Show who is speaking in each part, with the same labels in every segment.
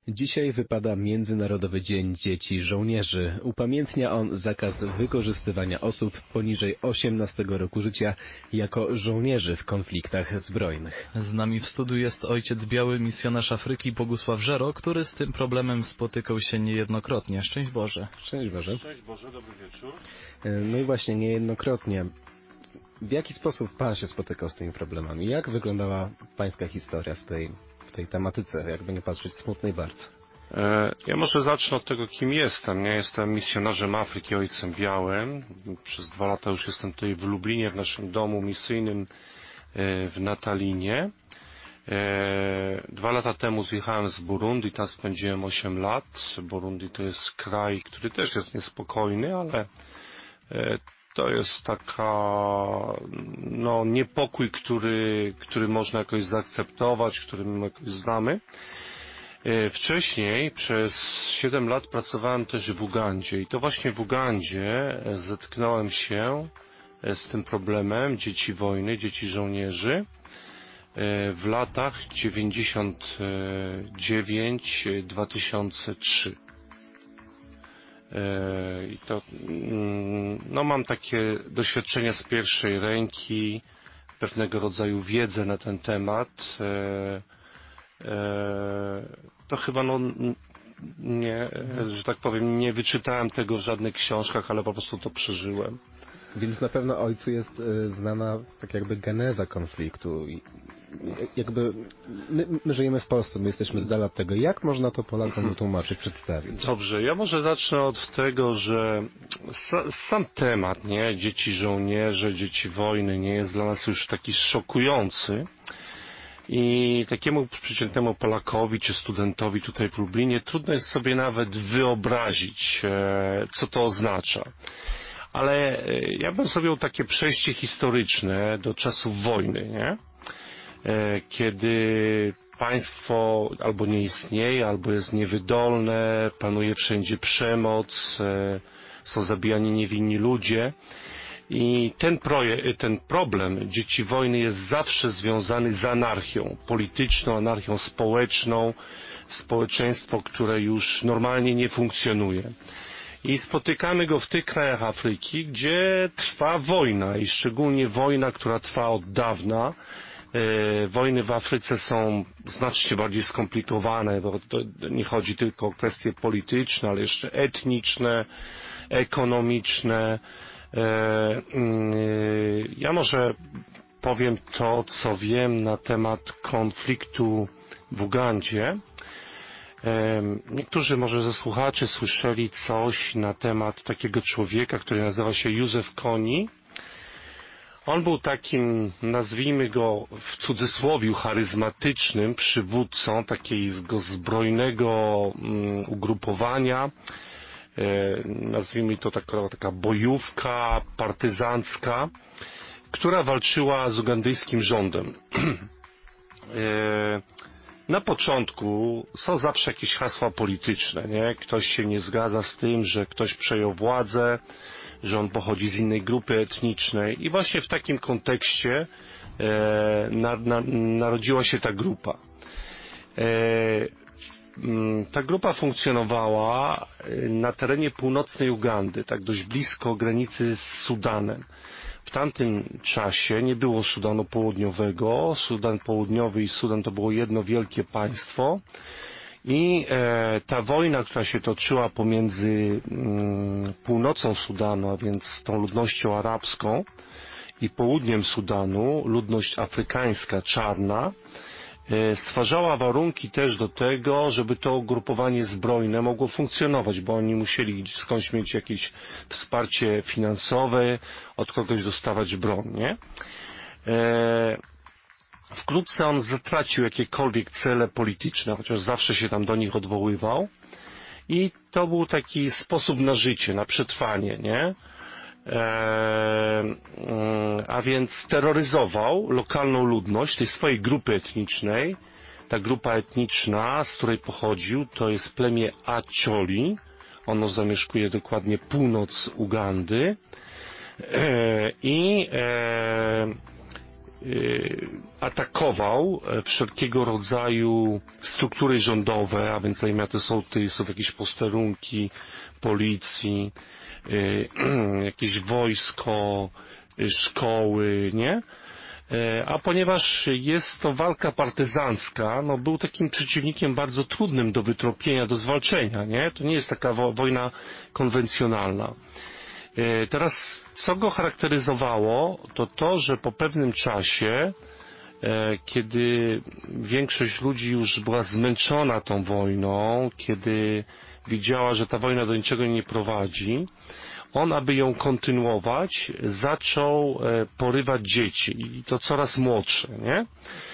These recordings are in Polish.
Speaker 1: Dzisiaj wypada Międzynarodowy Dzień Dzieci Żołnierzy. Upamiętnia on zakaz wykorzystywania osób poniżej 18 roku życia jako żołnierzy w konfliktach zbrojnych.
Speaker 2: Z nami w studiu jest ojciec biały, misjonarz Afryki Bogusław Żero, który z tym problemem spotykał się niejednokrotnie. Szczęść Boże.
Speaker 1: Szczęść Boże.
Speaker 3: Szczęść Boże, dobry wieczór.
Speaker 1: No i właśnie niejednokrotnie. W jaki sposób Pan się spotykał z tymi problemami? Jak wyglądała Pańska historia w tej tematyce, jakby nie patrzeć, smutnej bardzo?
Speaker 3: Ja może zacznę od tego, kim jestem. Ja jestem misjonarzem Afryki, ojcem białym. Przez 2 lata już jestem tutaj w Lublinie, w naszym domu misyjnym w Natalinie. 2 lata temu zjechałem z Burundi, tam spędziłem 8 lat. Burundi to jest kraj, który też jest niespokojny, ale to jest niepokój, który można jakoś zaakceptować, który my jakoś znamy. Wcześniej przez 7 lat pracowałem też w Ugandzie i to właśnie w Ugandzie zetknąłem się z tym problemem dzieci wojny, dzieci żołnierzy w latach 99-2003. I to mam takie doświadczenia z pierwszej ręki, pewnego rodzaju wiedzę na ten temat. To chyba nie, że tak powiem, nie wyczytałem tego w żadnych książkach, ale po prostu to przeżyłem.
Speaker 1: Więc na pewno ojcu jest znana tak jakby geneza konfliktu. Jakby my żyjemy w Polsce, my jesteśmy z dala od tego. Jak można to Polakom wytłumaczyć, przedstawić?
Speaker 3: Dobrze, ja może zacznę od tego, że sam temat, nie, dzieci żołnierze, dzieci wojny nie jest dla nas już taki szokujący. I takiemu przeciętnemu Polakowi czy studentowi tutaj w Lublinie trudno jest sobie nawet wyobrazić, co to oznacza. Ale ja bym zrobił takie przejście historyczne do czasów wojny, nie? Kiedy państwo albo nie istnieje, albo jest niewydolne, panuje wszędzie przemoc, są zabijani niewinni ludzie. I ten problem dzieci wojny jest zawsze związany z anarchią polityczną, anarchią społeczną, społeczeństwo, które już normalnie nie funkcjonuje. I spotykamy go w tych krajach Afryki, gdzie trwa wojna i szczególnie wojna, która trwa od dawna. Wojny w Afryce są znacznie bardziej skomplikowane, bo to nie chodzi tylko o kwestie polityczne, ale jeszcze etniczne, ekonomiczne. Ja może powiem to, co wiem na temat konfliktu w Ugandzie. Niektórzy może ze słuchaczy słyszeli coś na temat takiego człowieka, który nazywa się Józef Kony. On był takim, nazwijmy go w cudzysłowie, charyzmatycznym przywódcą takiego zbrojnego ugrupowania. Nazwijmy to taka bojówka partyzancka, która walczyła z ugandyjskim rządem. Na początku są zawsze jakieś hasła polityczne, nie? Ktoś się nie zgadza z tym, że ktoś przejął władzę, że on pochodzi z innej grupy etnicznej i właśnie w takim kontekście narodziła się ta grupa. Ta grupa funkcjonowała na terenie północnej Ugandy, tak dość blisko granicy z Sudanem. W tamtym czasie nie było Sudanu Południowego. Sudan Południowy i Sudan to było jedno wielkie państwo. I ta wojna, która się toczyła pomiędzy północą Sudanu, a więc tą ludnością arabską, i południem Sudanu, ludność afrykańska, czarna, stwarzała warunki też do tego, żeby to ugrupowanie zbrojne mogło funkcjonować, bo oni musieli skądś mieć jakieś wsparcie finansowe, od kogoś dostawać broń, nie? Wkrótce on zatracił jakiekolwiek cele polityczne, chociaż zawsze się tam do nich odwoływał i to był taki sposób na życie, na przetrwanie, nie? A więc terroryzował lokalną ludność tej swojej grupy etnicznej. Ta grupa etniczna, z której pochodził, to jest plemię Acholi. Ono zamieszkuje dokładnie północ Ugandy. I atakował wszelkiego rodzaju struktury rządowe, a więc zajmiate sołtysów, jakieś posterunki policji, jakieś wojsko, szkoły, nie? A ponieważ jest to walka partyzancka, no był takim przeciwnikiem bardzo trudnym do wytropienia, do zwalczenia, nie? To nie jest taka wojna konwencjonalna. Teraz, co go charakteryzowało, to to, że po pewnym czasie, kiedy większość ludzi już była zmęczona tą wojną, kiedy widziała, że ta wojna do niczego nie prowadzi, on, aby ją kontynuować, zaczął porywać dzieci i to coraz młodsze, nie?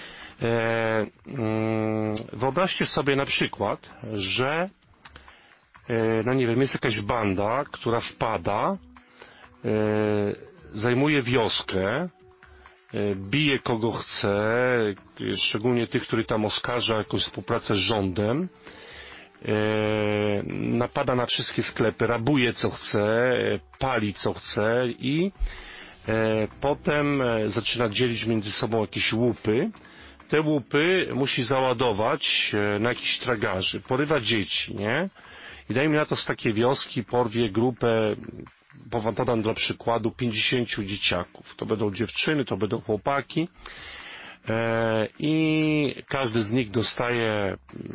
Speaker 3: Wyobraźcie sobie na przykład, że no nie wiem, jest jakaś banda, która wpada, zajmuje wioskę, bije kogo chce, szczególnie tych, których tam oskarża jakąś współpracę z rządem, napada na wszystkie sklepy, rabuje co chce, pali co chce i potem zaczyna dzielić między sobą jakieś łupy. Te łupy musi załadować na jakichś tragarzy, porywa dzieci, nie? I dajmy na to z takiej wioski porwie grupę, podam dla przykładu, 50 dzieciaków. To będą dziewczyny, to będą chłopaki i każdy z nich dostaje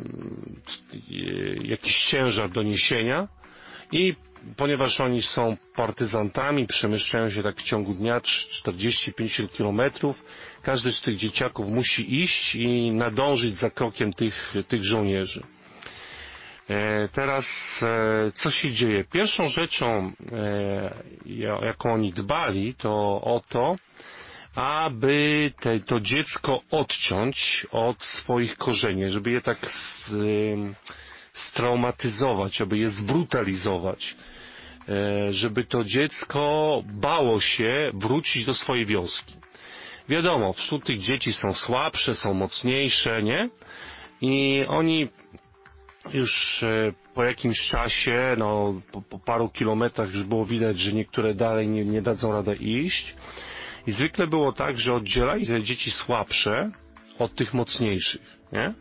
Speaker 3: jakiś ciężar do niesienia i ponieważ oni są partyzantami, przemieszczają się tak w ciągu dnia 40-50 kilometrów, każdy z tych dzieciaków musi iść i nadążyć za krokiem tych żołnierzy. Teraz co się dzieje? Pierwszą rzeczą, jaką oni dbali, to o to, aby to dziecko odciąć od swoich korzeni, żeby je tak straumatyzować, aby je zbrutalizować, żeby to dziecko bało się wrócić do swojej wioski. Wiadomo, wśród tych dzieci są słabsze, są mocniejsze, nie? I oni już po jakimś czasie, no po paru kilometrach już było widać, że niektóre dalej nie dadzą radę iść. I zwykle było tak, że oddzielali te dzieci słabsze od tych mocniejszych, nie?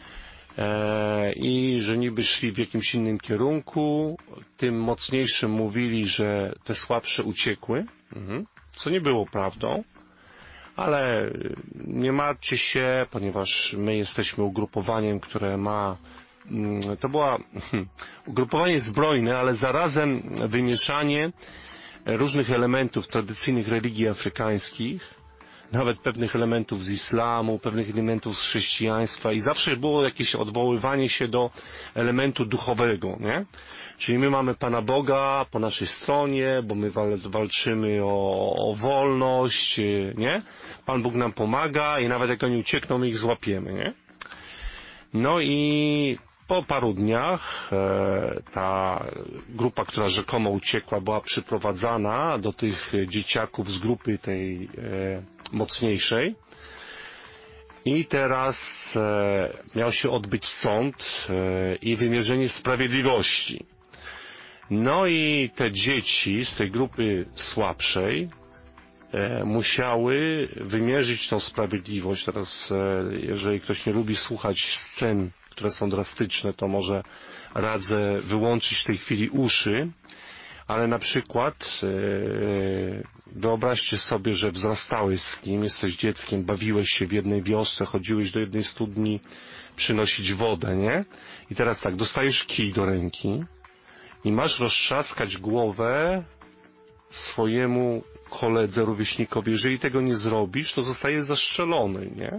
Speaker 3: I że niby szli w jakimś innym kierunku, tym mocniejszym mówili, że te słabsze uciekły, co nie było prawdą, ale nie martwcie się, ponieważ my jesteśmy ugrupowaniem, które ma, to było ugrupowanie zbrojne, ale zarazem wymieszanie różnych elementów tradycyjnych religii afrykańskich, nawet pewnych elementów z islamu, pewnych elementów z chrześcijaństwa i zawsze było jakieś odwoływanie się do elementu duchowego, nie? Czyli my mamy Pana Boga po naszej stronie, bo my walczymy o wolność, nie? Pan Bóg nam pomaga i nawet jak oni uciekną, my ich złapiemy, nie? No i po paru dniach ta grupa, która rzekomo uciekła, była przyprowadzana do tych dzieciaków z grupy tej mocniejszej i teraz miał się odbyć sąd i wymierzenie sprawiedliwości. No i te dzieci z tej grupy słabszej musiały wymierzyć tą sprawiedliwość. Teraz jeżeli ktoś nie lubi słuchać scen, które są drastyczne, to może radzę wyłączyć w tej chwili uszy, ale na przykład wyobraźcie sobie, że wzrastałeś z kim, jesteś dzieckiem, bawiłeś się w jednej wiosce, chodziłeś do jednej studni przynosić wodę, nie? I teraz tak, dostajesz kij do ręki i masz roztrzaskać głowę swojemu koledze, rówieśnikowi. Jeżeli tego nie zrobisz, to zostajesz zastrzelony, nie?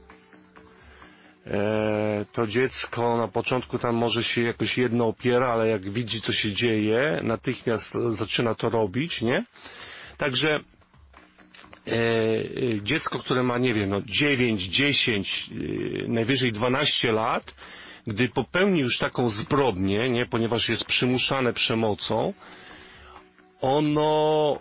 Speaker 3: To dziecko na początku tam może się jakoś jedno opiera, ale jak widzi, co się dzieje, natychmiast zaczyna to robić, nie? Także dziecko, które ma, nie wiem, 9, 10, najwyżej 12 lat, gdy popełni już taką zbrodnię, nie? Ponieważ jest przymuszane przemocą, ono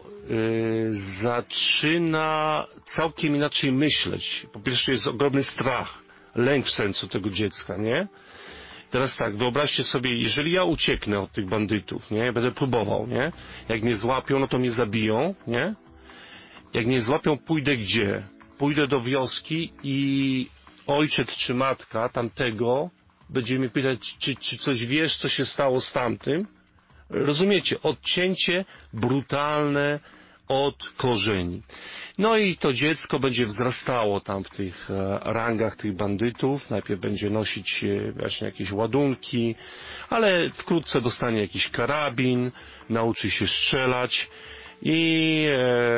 Speaker 3: zaczyna całkiem inaczej myśleć. Po pierwsze jest ogromny strach, lęk w sercu tego dziecka, nie? Teraz tak, wyobraźcie sobie, jeżeli ja ucieknę od tych bandytów, nie? Będę próbował, nie? Jak mnie złapią, no to mnie zabiją, nie? Jak mnie złapią, pójdę gdzie? pójdę do wioski i ojciec czy matka tamtego będzie mnie pytać, czy coś wiesz, co się stało z tamtym. Rozumiecie? Odcięcie brutalne od korzeni. No i to dziecko będzie wzrastało tam w tych rangach tych bandytów. Najpierw będzie nosić właśnie jakieś ładunki, ale wkrótce dostanie jakiś karabin, nauczy się strzelać i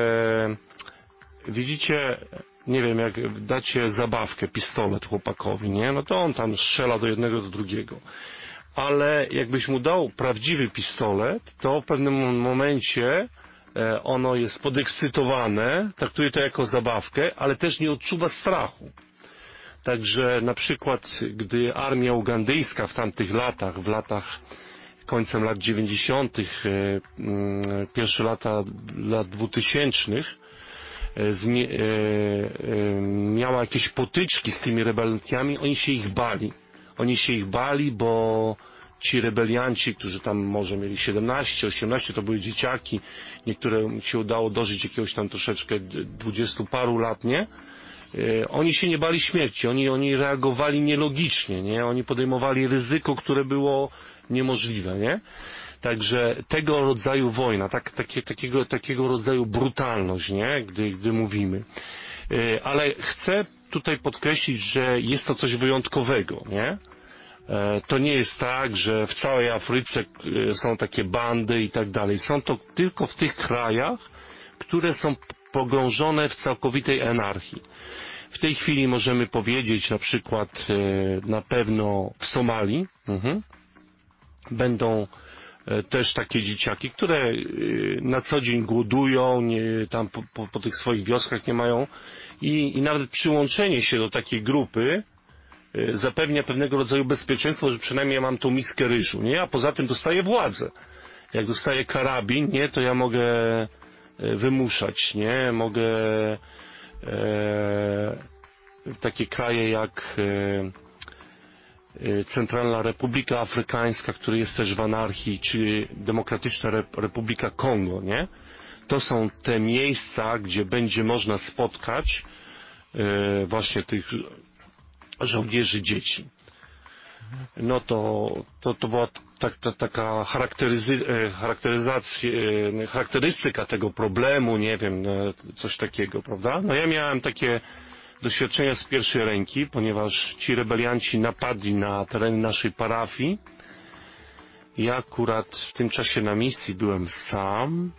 Speaker 3: widzicie, nie wiem, jak dacie zabawkę, pistolet chłopakowi, nie? No to on tam strzela do jednego, do drugiego. Ale jakbyś mu dał prawdziwy pistolet, to w pewnym momencie ono jest podekscytowane, traktuje to jako zabawkę, ale też nie odczuwa strachu. Także na przykład, gdy armia ugandyjska w tamtych latach, w latach końcem lat 90., pierwsze lata lat 2000 miała jakieś potyczki z tymi rebeliantami, oni się ich bali. Oni się ich bali, bo ci rebelianci, którzy tam może mieli 17, 18, to były dzieciaki, niektórym się udało dożyć jakiegoś tam troszeczkę 20 paru lat, nie? Oni się nie bali śmierci, oni reagowali nielogicznie, nie? Oni podejmowali ryzyko, które było niemożliwe, nie? Także tego rodzaju wojna, takiego rodzaju brutalność, nie? Gdy mówimy. Ale chcę tutaj podkreślić, że jest to coś wyjątkowego, nie? To nie jest tak, że w całej Afryce są takie bandy i tak dalej. Są to tylko w tych krajach, które są pogrążone w całkowitej anarchii. W tej chwili możemy powiedzieć na przykład na pewno w Somalii będą też takie dzieciaki, które na co dzień głodują, tam po tych swoich wioskach nie mają i nawet przyłączenie się do takiej grupy zapewnia pewnego rodzaju bezpieczeństwo, że przynajmniej ja mam tą miskę ryżu, nie? A poza tym dostaję władzę. Jak dostaję karabin, nie? To ja mogę wymuszać, nie? Mogę takie kraje jak Centralna Republika Afrykańska, która jest też w anarchii, czy Demokratyczna Republika Kongo, nie? To są te miejsca, gdzie będzie można spotkać właśnie tych żołnierzy dzieci. No to była taka charakterystyka tego problemu, nie wiem, coś takiego, prawda? No ja miałem takie doświadczenia z pierwszej ręki, ponieważ ci rebelianci napadli na tereny naszej parafii. Ja akurat w tym czasie na misji byłem sam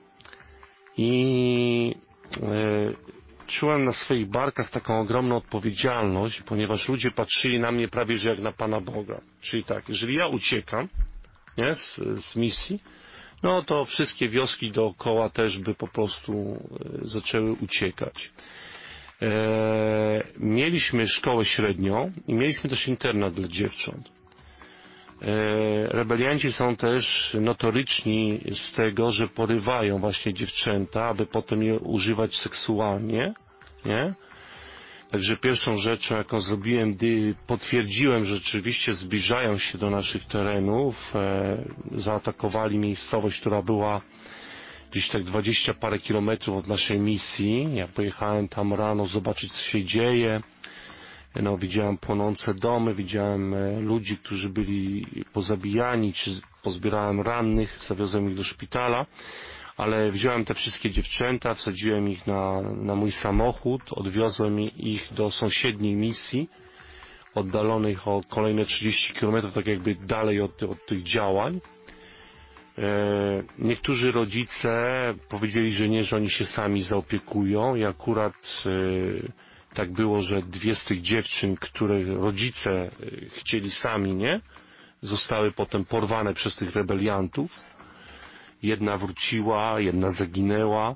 Speaker 3: i czułem na swoich barkach taką ogromną odpowiedzialność, ponieważ ludzie patrzyli na mnie prawie że jak na Pana Boga. Czyli tak, jeżeli ja uciekam, nie, z misji, no to wszystkie wioski dookoła też by po prostu zaczęły uciekać. Mieliśmy szkołę średnią i mieliśmy też internat dla dziewcząt. Rebelianci są też notoryczni z tego, że porywają właśnie dziewczęta, aby potem je używać seksualnie, nie? Także pierwszą rzeczą, jaką zrobiłem, gdy potwierdziłem, że rzeczywiście zbliżają się do naszych terenów, zaatakowali miejscowość, która była gdzieś tak 20 parę kilometrów od naszej misji. Ja pojechałem tam rano zobaczyć, co się dzieje. No, widziałem płonące domy, widziałem ludzi, którzy byli pozabijani, czy pozbierałem rannych, zawiozłem ich do szpitala, ale wziąłem te wszystkie dziewczęta, wsadziłem ich na mój samochód, odwiozłem ich do sąsiedniej misji, oddalonych o kolejne 30 km, tak jakby dalej od tych działań. Niektórzy rodzice powiedzieli, że nie, że oni się sami zaopiekują i akurat tak było, że dwie z tych dziewczyn, które rodzice chcieli sami, nie? Zostały potem porwane przez tych rebeliantów. Jedna wróciła, jedna zaginęła.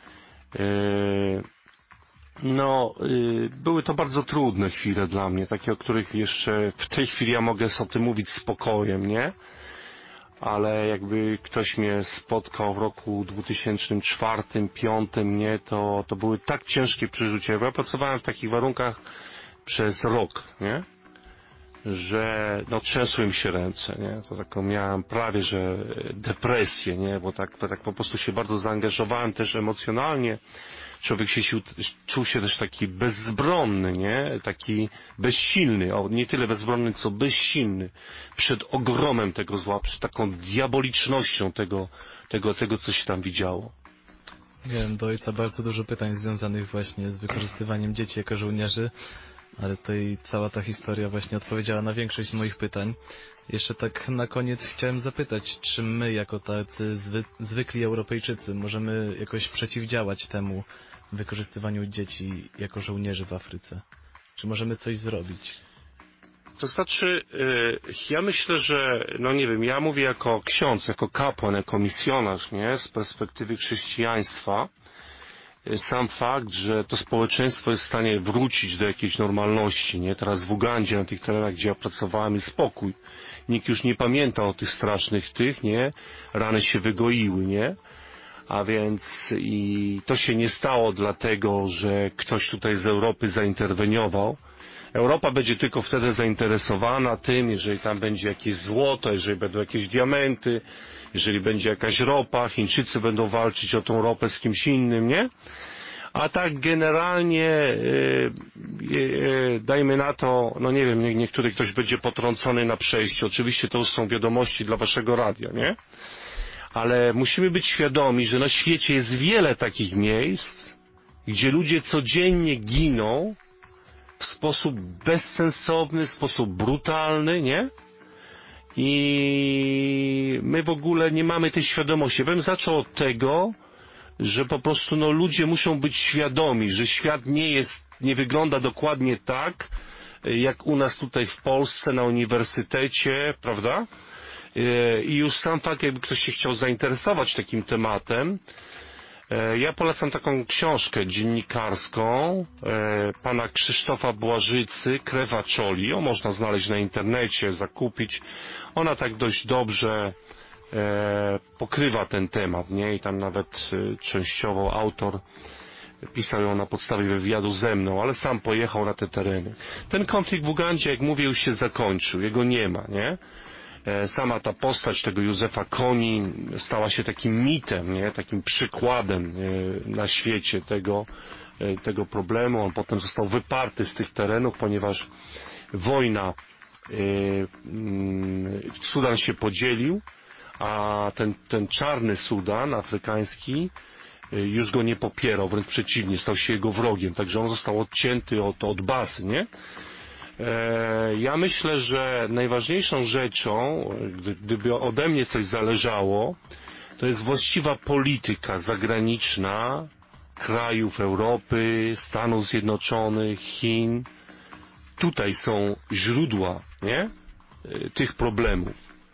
Speaker 3: Były to bardzo trudne chwile dla mnie, takie, o których jeszcze w tej chwili ja mogę o tym mówić spokojem, nie? Ale jakby ktoś mnie spotkał w roku 2004-2005, nie, to były tak ciężkie przeżycia. Bo ja pracowałem w takich warunkach przez rok, nie? Że trzęsły mi się ręce, nie? To taką miałem prawie że depresję, nie? Bo tak po prostu się bardzo zaangażowałem też emocjonalnie człowiek czuł się też taki bezbronny, nie? Taki bezsilny, nie tyle bezbronny, co bezsilny przed ogromem tego zła, przed taką diabolicznością tego, co się tam widziało.
Speaker 2: Miałem do ojca bardzo dużo pytań związanych właśnie z wykorzystywaniem dzieci jako żołnierzy, ale tutaj cała ta historia właśnie odpowiedziała na większość z moich pytań. Jeszcze tak na koniec chciałem zapytać, czy my jako tacy zwykli Europejczycy możemy jakoś przeciwdziałać temu wykorzystywaniu dzieci jako żołnierzy w Afryce? Czy możemy coś zrobić?
Speaker 3: To znaczy, ja myślę, że, no nie wiem, ja mówię jako ksiądz, jako kapłan, jako misjonarz, nie, z perspektywy chrześcijaństwa, sam fakt, że to społeczeństwo jest w stanie wrócić do jakiejś normalności, nie, teraz w Ugandzie, na tych terenach, gdzie ja pracowałem, jest spokój. Nikt już nie pamięta o tych strasznych nie, rany się wygoiły, nie, a więc i to się nie stało dlatego, że ktoś tutaj z Europy zainterweniował. Europa będzie tylko wtedy zainteresowana tym, jeżeli tam będzie jakieś złoto, jeżeli będą jakieś diamenty, jeżeli będzie jakaś ropa, Chińczycy będą walczyć o tą ropę z kimś innym, nie? A tak generalnie, dajmy na to, no nie wiem, niektóry ktoś będzie potrącony na przejściu. Oczywiście to już są wiadomości dla waszego radia, nie? Ale musimy być świadomi, że na świecie jest wiele takich miejsc, gdzie ludzie codziennie giną w sposób bezsensowny, w sposób brutalny, nie? I my w ogóle nie mamy tej świadomości. Ja bym zaczął od tego, że po prostu no, ludzie muszą być świadomi, że świat nie wygląda dokładnie tak, jak u nas tutaj w Polsce na uniwersytecie, prawda? I już sam fakt, jakby ktoś się chciał zainteresować takim tematem, ja polecam taką książkę dziennikarską pana Krzysztofa Błażycy, Krew Acholi. Ją można znaleźć na internecie, zakupić. Ona tak dość dobrze pokrywa ten temat, nie? I tam nawet częściowo autor pisał ją na podstawie wywiadu ze mną, ale sam pojechał na te tereny. Ten konflikt w Ugandzie, jak mówię, już się zakończył. Jego nie ma, nie? Sama ta postać tego Józefa Kony stała się takim mitem, nie? Takim przykładem na świecie tego problemu. On potem został wyparty z tych terenów, ponieważ wojna, Sudan się podzielił, a ten czarny Sudan afrykański już go nie popierał, wręcz przeciwnie, stał się jego wrogiem, także on został odcięty od bazy, nie? Ja myślę, że najważniejszą rzeczą, gdyby ode mnie coś zależało, to jest właściwa polityka zagraniczna krajów Europy, Stanów Zjednoczonych, Chin. Tutaj są źródła, nie? Tych problemów.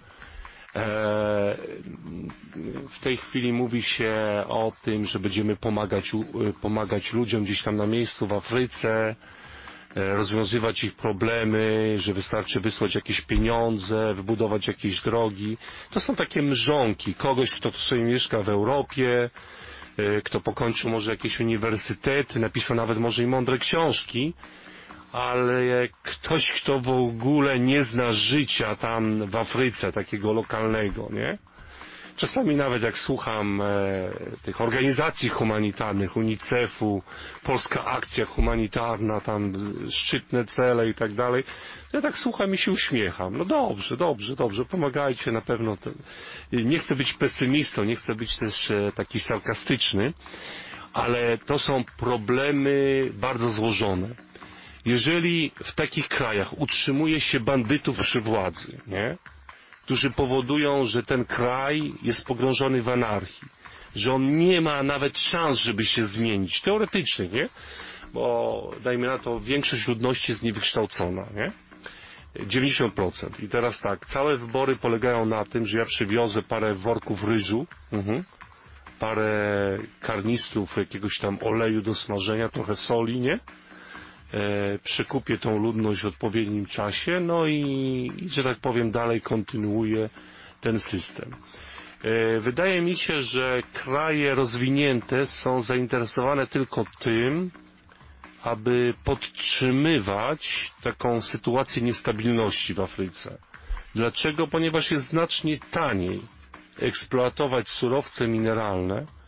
Speaker 3: W tej chwili mówi się o tym, że będziemy pomagać ludziom gdzieś tam na miejscu w Afryce, rozwiązywać ich problemy, że wystarczy wysłać jakieś pieniądze, wybudować jakieś drogi. To są takie mrzonki kogoś, kto sobie mieszka w Europie, kto pokończył może jakieś uniwersytety, napisał nawet może i mądre książki, ale ktoś, kto w ogóle nie zna życia tam w Afryce, takiego lokalnego, nie? Czasami nawet jak słucham tych organizacji humanitarnych, UNICEF-u, Polska Akcja Humanitarna, tam szczytne cele i tak dalej, to ja tak słucham i się uśmiecham. No dobrze, pomagajcie na pewno. Nie chcę być pesymistą, nie chcę być też taki sarkastyczny, ale to są problemy bardzo złożone. Jeżeli w takich krajach utrzymuje się bandytów przy władzy, nie? Którzy powodują, że ten kraj jest pogrążony w anarchii, że on nie ma nawet szans, żeby się zmienić, teoretycznie, nie? Bo dajmy na to, większość ludności jest niewykształcona, nie? 90%. I teraz tak, całe wybory polegają na tym, że ja przywiozę parę worków ryżu, parę karnistrów jakiegoś tam oleju do smażenia, trochę soli, nie? Przekupię tą ludność w odpowiednim czasie, no i, że tak powiem, dalej kontynuuję ten system. Wydaje mi się, że kraje rozwinięte są zainteresowane tylko tym, aby podtrzymywać taką sytuację niestabilności w Afryce. Dlaczego? Ponieważ jest znacznie taniej eksploatować surowce mineralne,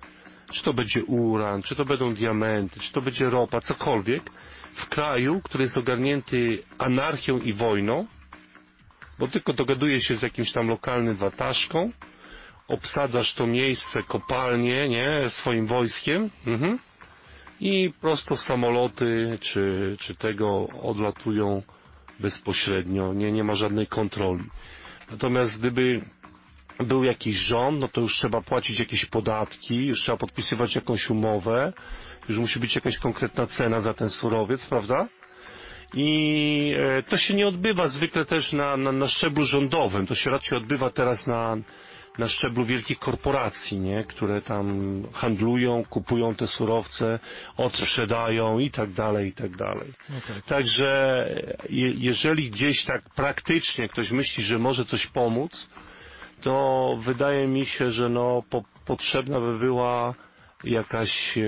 Speaker 3: czy to będzie uran, czy to będą diamenty, czy to będzie ropa, cokolwiek, w kraju, który jest ogarnięty anarchią i wojną, bo tylko dogaduje się z jakimś tam lokalnym wataszką, obsadzasz to miejsce, kopalnie, nie, swoim wojskiem, i prosto samoloty, czy tego odlatują bezpośrednio, nie ma żadnej kontroli. Natomiast gdyby był jakiś rząd, no to już trzeba płacić jakieś podatki, już trzeba podpisywać jakąś umowę, już musi być jakaś konkretna cena za ten surowiec, prawda? I to się nie odbywa zwykle też na szczeblu rządowym, to się raczej odbywa teraz na szczeblu wielkich korporacji, nie? Które tam handlują, kupują te surowce, odsprzedają i tak dalej, i tak dalej.
Speaker 2: No tak.
Speaker 3: Także jeżeli gdzieś tak praktycznie ktoś myśli, że może coś pomóc, to wydaje mi się, że potrzebna by była jakaś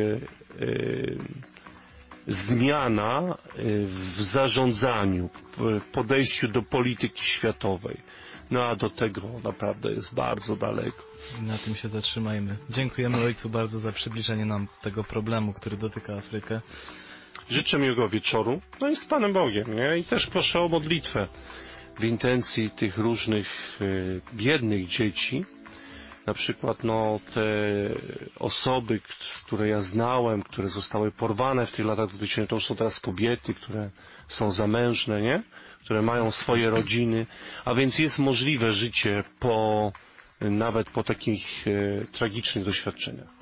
Speaker 3: zmiana w zarządzaniu, w podejściu do polityki światowej. No a do tego naprawdę jest bardzo daleko.
Speaker 2: I na tym się zatrzymajmy. Dziękujemy ojcu bardzo za przybliżenie nam tego problemu, który dotyka Afrykę.
Speaker 3: Życzę miłego wieczoru, no i z Panem Bogiem, nie? I też proszę o modlitwę w intencji tych różnych biednych dzieci. Na przykład te osoby, które ja znałem, które zostały porwane w tych latach 2000, to już są teraz kobiety, które są zamężne, nie? Które mają swoje rodziny, a więc jest możliwe życie nawet po takich tragicznych doświadczeniach.